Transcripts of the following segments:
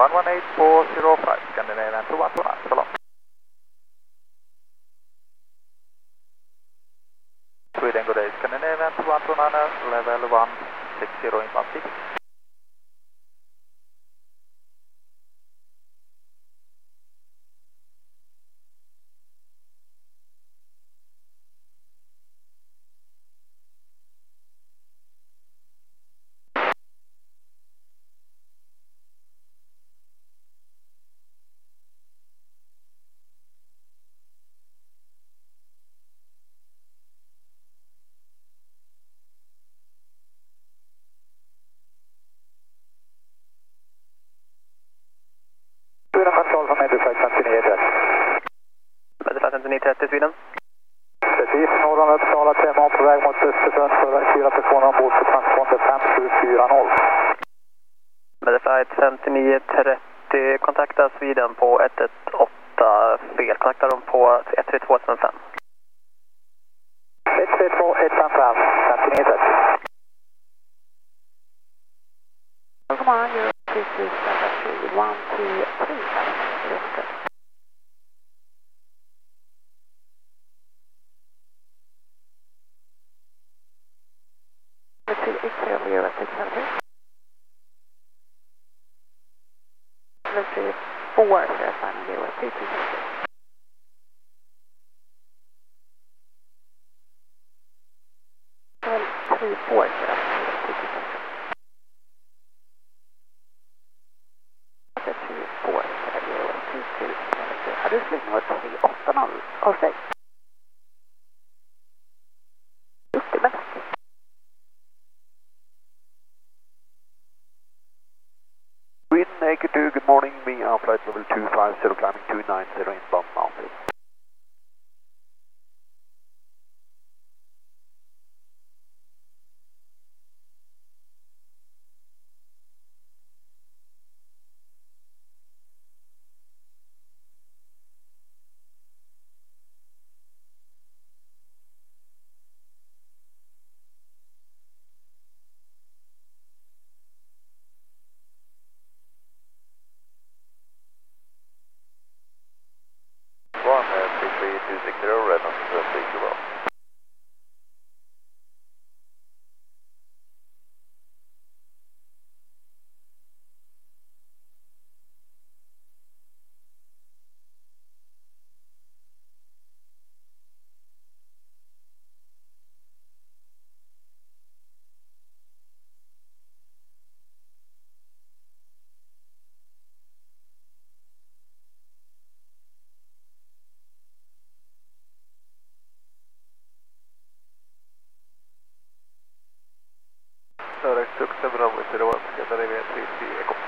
118.405, Scandinavian 2129, so long. Sweden, good day, Scandinavian 2129, level 160 in 16. Sweden control from Medelflight 5930. Medelflight 5930 Sweden. Precis, norr om Uppsala, 5 på väg mot Östersjön, för 4 personer ombord på transponder 5740. Medelflight 5930, kontakta Sweden på 118, fel, kontakta dem på 132.5. 132.155, 5930. Come on, you're 227, 1, 2, 3, let's see, 4, so that's fine, you were 2, 2, 6. Well, 3, 4, so that's 2, 2, 6. That's 2, 4, so you were 2, 2, 7. Hade du slutning var 3, 8, 0 av 6? Just det, men tack. Sweden Acre 2, good morning, me on flight level 250, climbing 290 inbound mountain. Success Bravo 01, Scandinavian 33 Echo.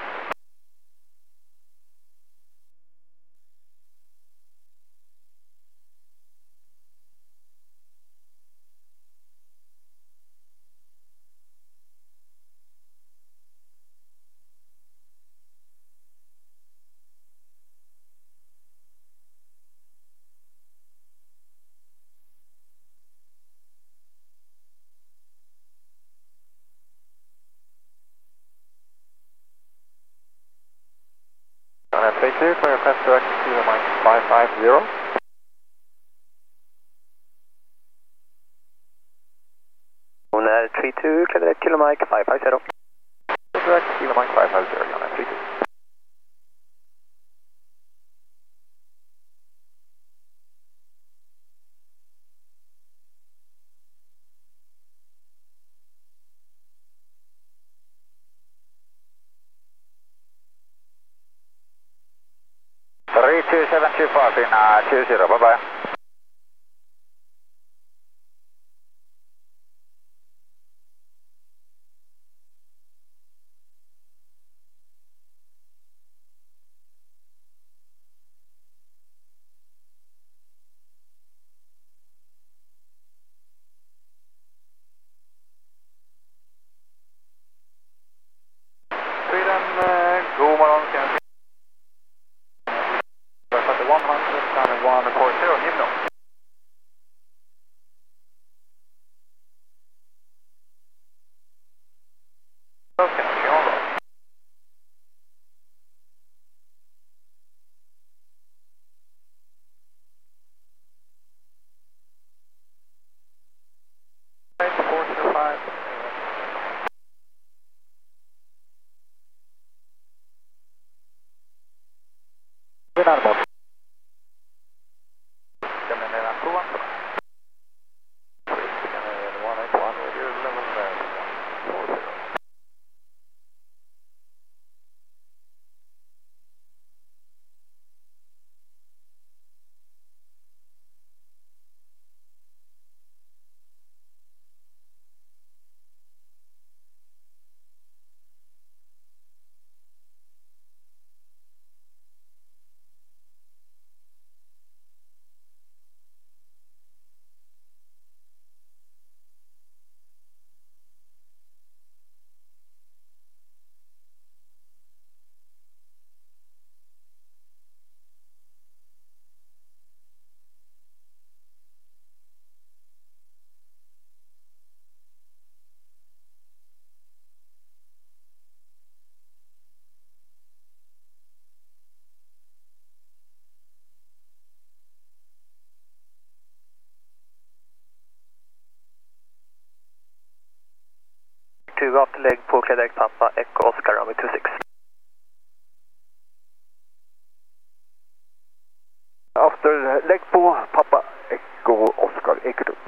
Play clear for your fast direct to Mike 550. Owner 32, clear direct Kilo Mike 550. Direct Kilo Mike 550, Owner 32. Three two seven two five in 20. Bye bye. Sweden, god morgon. 100, 140, Lägg på Quebec Papa, Echo Oscar, runway 26. After, lägg på Papa, Echo Oscar, Echo 2.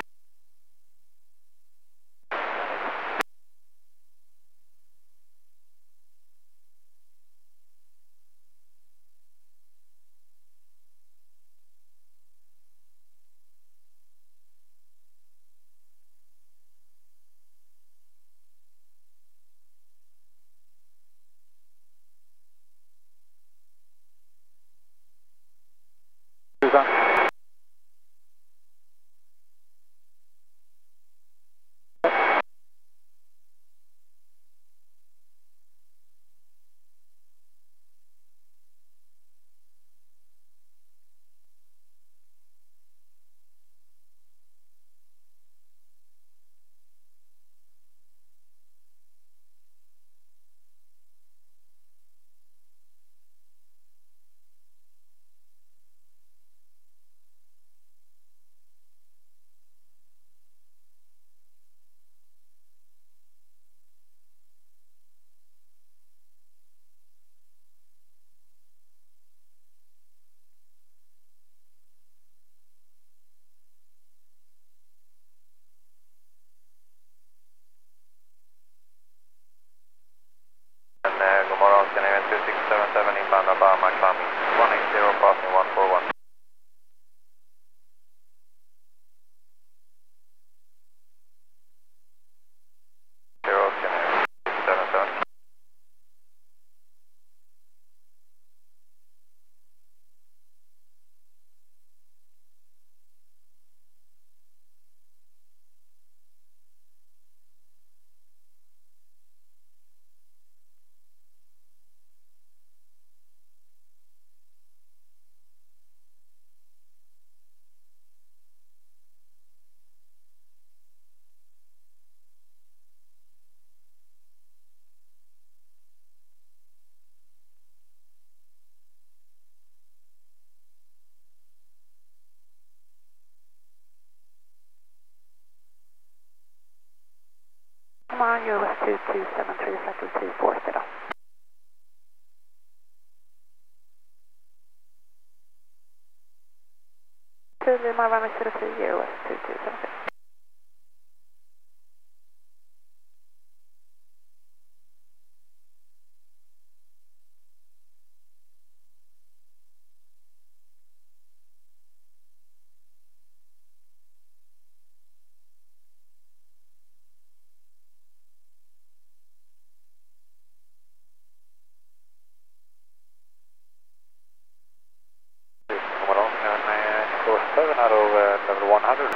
God morgon, Scandinavian 2677 inbound Obama climbing 180 passing 141. Zero Scandinavian 677. Come on, you're West 2273, cycle 24, set up. To Lima, runway 03, you're West 2273. God morgon, Echo 7 out of level 100.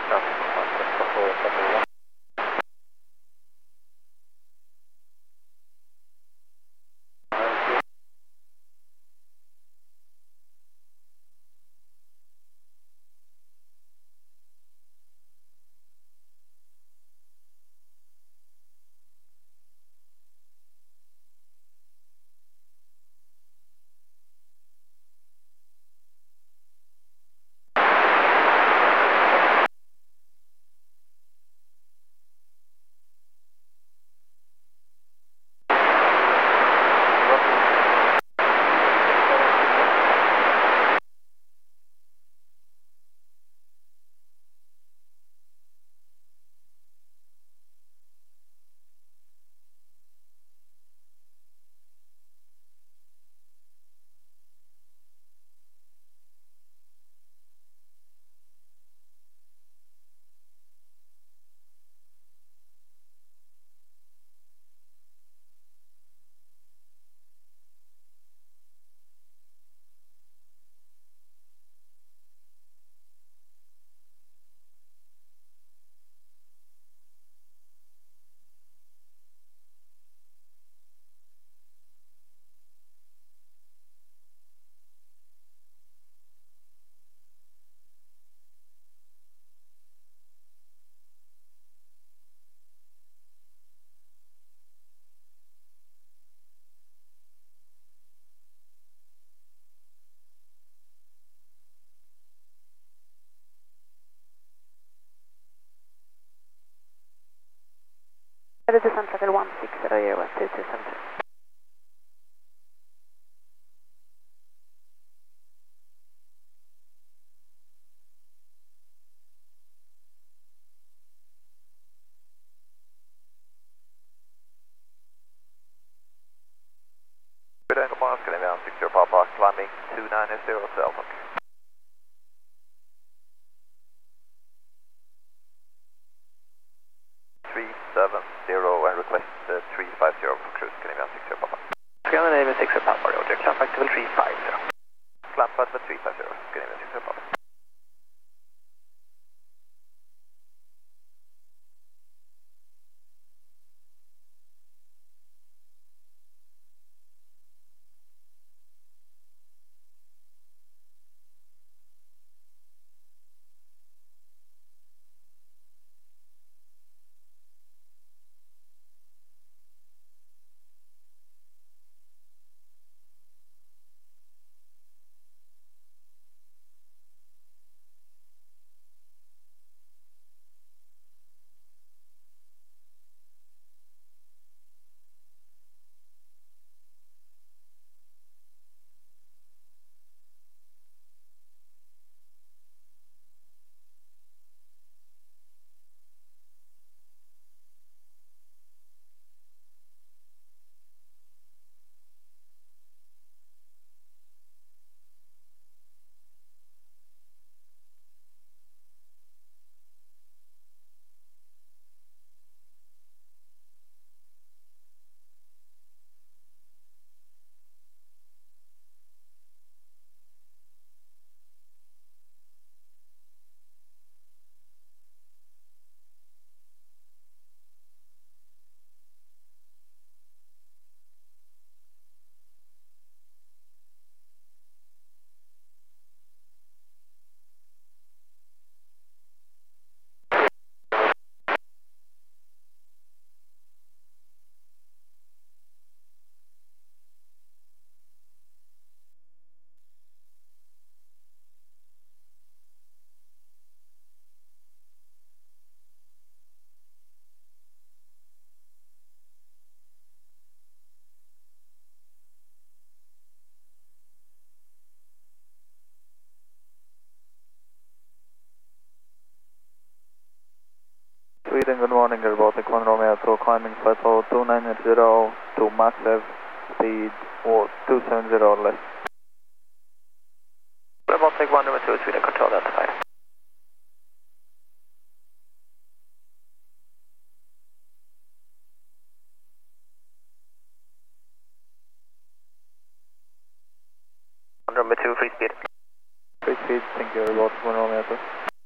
Sweden, good morning, Scandinavian 60 Papa, climbing 290 Seltok. 370 and request 350 for cruise, Scandinavian 60 Papa. Scandinavian 60 Papa, Roger, climb back to 350. Climb back to 350, Scandinavian 60 Papa. Sweden, good morning, Baltic 1 Romeo 2, climbing plateau 290 to massive speed or 270 or less. Baltic 1 Romeo 2, Sweden, control that side. Romeo 2, free speed. Free speed, thank you, Baltic 1 Romeo 2.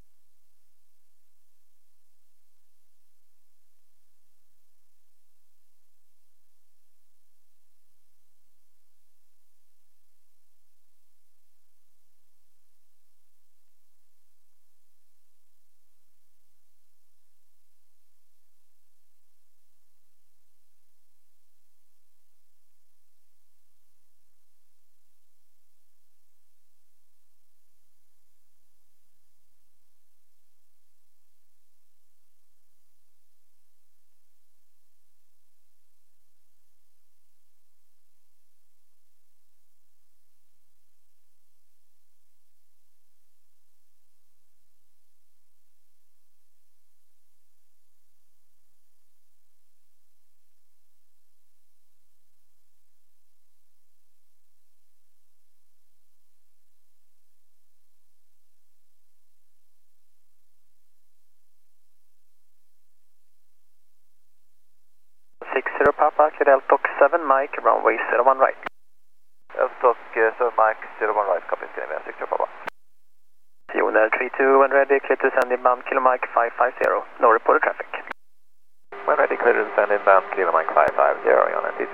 Papa, Deltok 7 Mike, runway 01 right. Deltok 7 Mike, 01 right, copy, Scandinavian 60 Papa. Unel 32 when ready, clear to send inbound, kilo Mike 550, no reported traffic. When ready, clear to send inbound, kilo Mike 550 on NT2.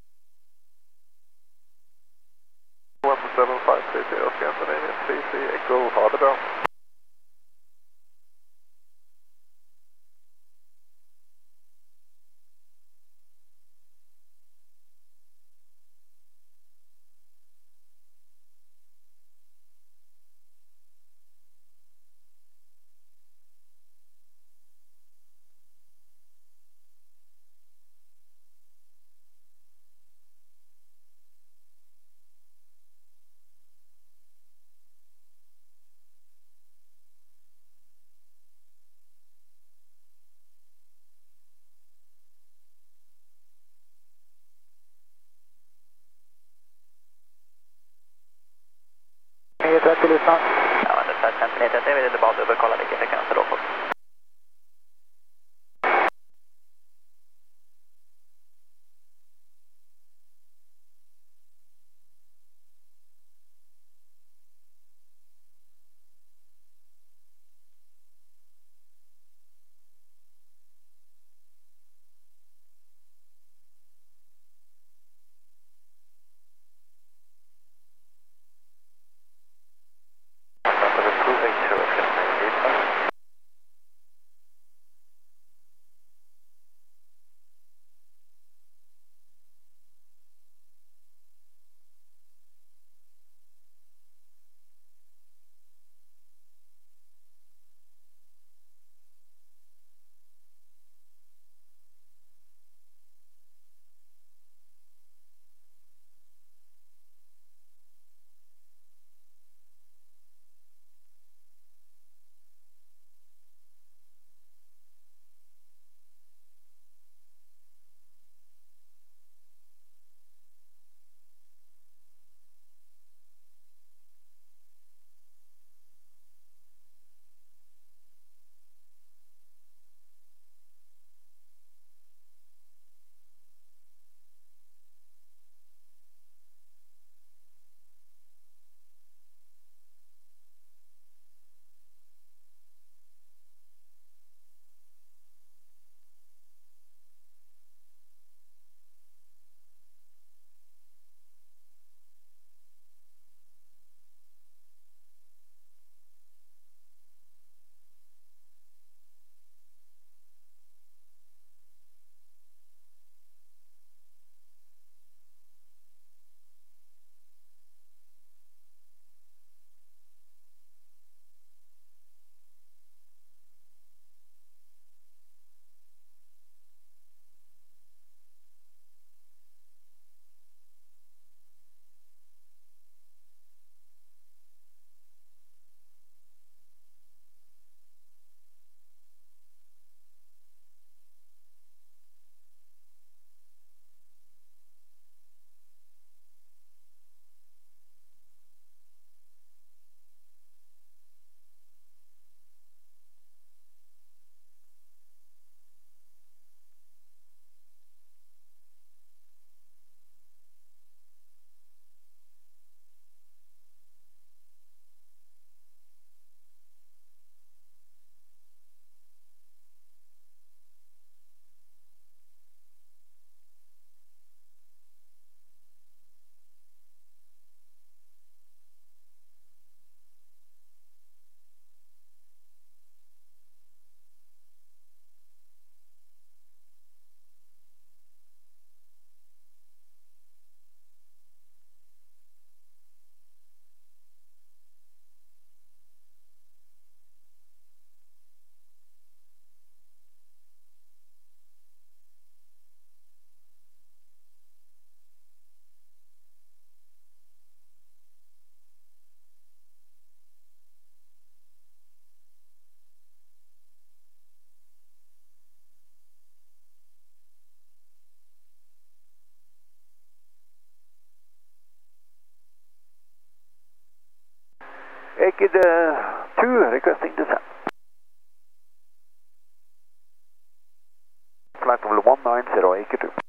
17530, Scandinavian 33, Echo, ha det bra. 30 lyssnar. Ja, ungefär 50 meter. Jag vill bara dubbelkolla vilken frekvens det då får. Ekid 2 requesting descent. Flight level 190, Ekid 2.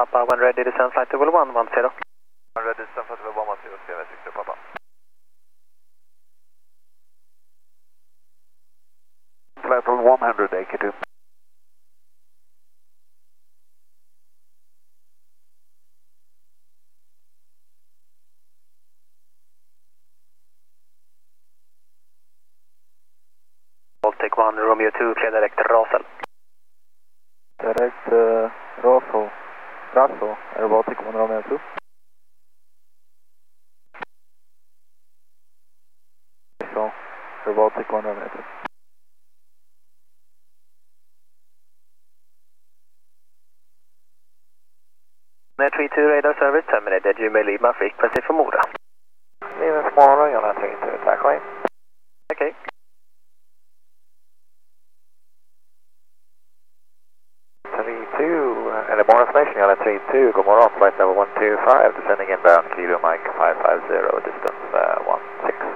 Papa, when ready, descend flight level 110. When ready, descend flight level 110, Sierra Victor Papa. Level 100, AQ2. Baltic 1, Romeo 2, clear direct, Rasel. Direct Raso, Air Baltic 1 Romeo 2. So, Air Baltic 1 Romeo 2. Net 32 radar service terminated, you may leave my frequency for Mora. Leaving for Mora, you'll have 32, attack way. Okay. Any more information, you'll have 32, good morning, flight level 125, descending inbound, Kilo Mike 550, distance 16.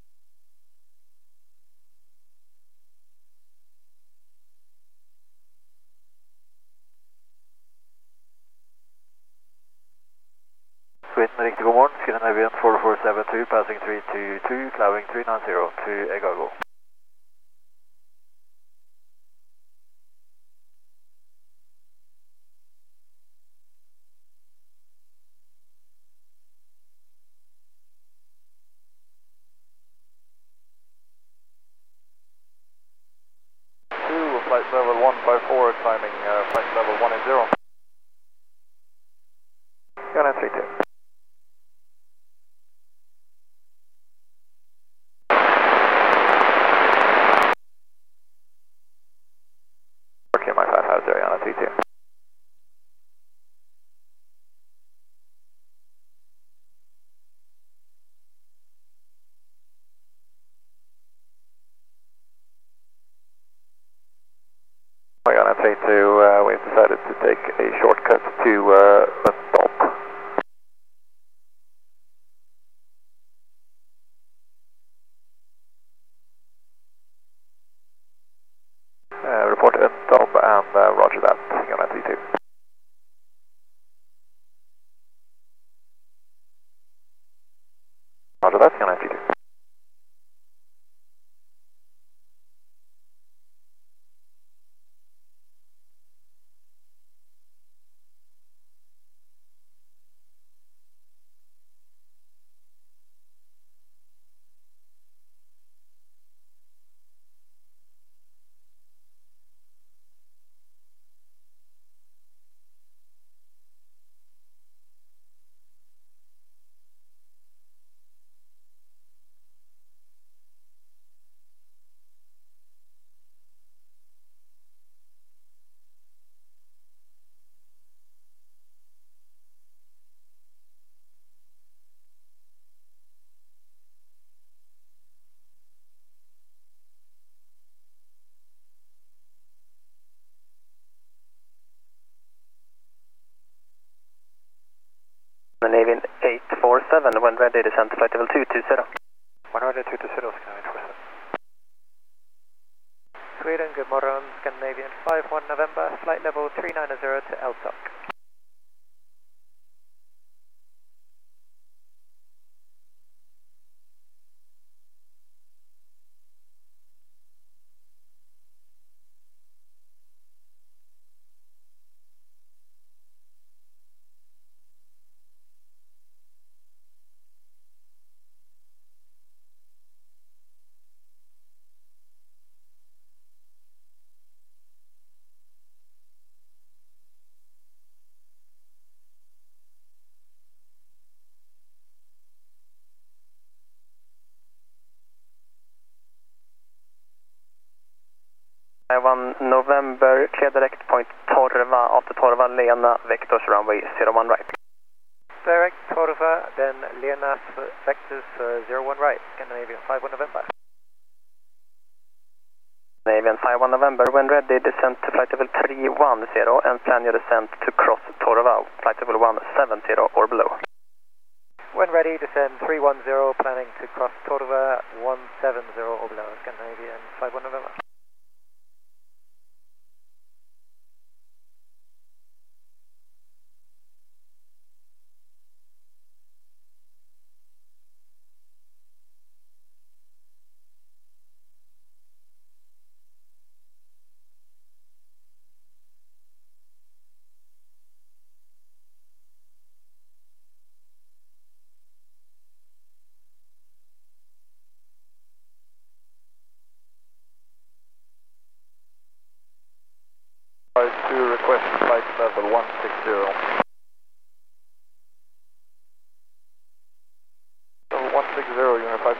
Sweden, riktigt god morgon. Scandinavian 4472, passing 322, climbing 390 to Egago. Flight level 154, climbing flight level 180. Gunner 32. Okay, my 550, Gunner 32. Gunner 32, we've decided to take a shortcut to Untorp. Report Untorp and roger that, Gunner 32. Roger that, Gunner 32. Scandinavian 847, when ready, descend to flight level 220. When ready, 220, Scandinavian 847. Sweden, good morning, Scandinavian 51 November, flight level 390 to Eltok. Taiwan November, clear direct point Torva, after Torva, Lena, vectors runway 01 right. Direct Torva, then Lena, vectors 01 right, Scandinavian 51 November. Scandinavian 51 November, when ready, descend to flight level 310 and plan your descent to cross Torva, flight level 170 or below. When ready, descend 310, planning to cross Torva 170 or below, Scandinavian 51 November.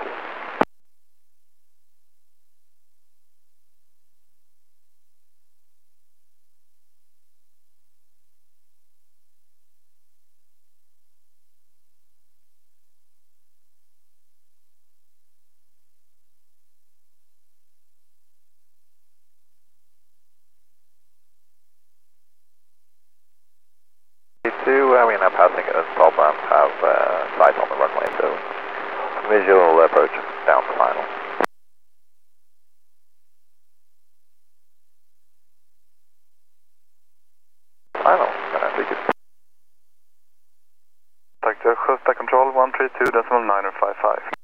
We are now passing a stop and have sight on the runway, so visual approach down to final. Final, can I take it? Tack till Sjösta Control 132.955.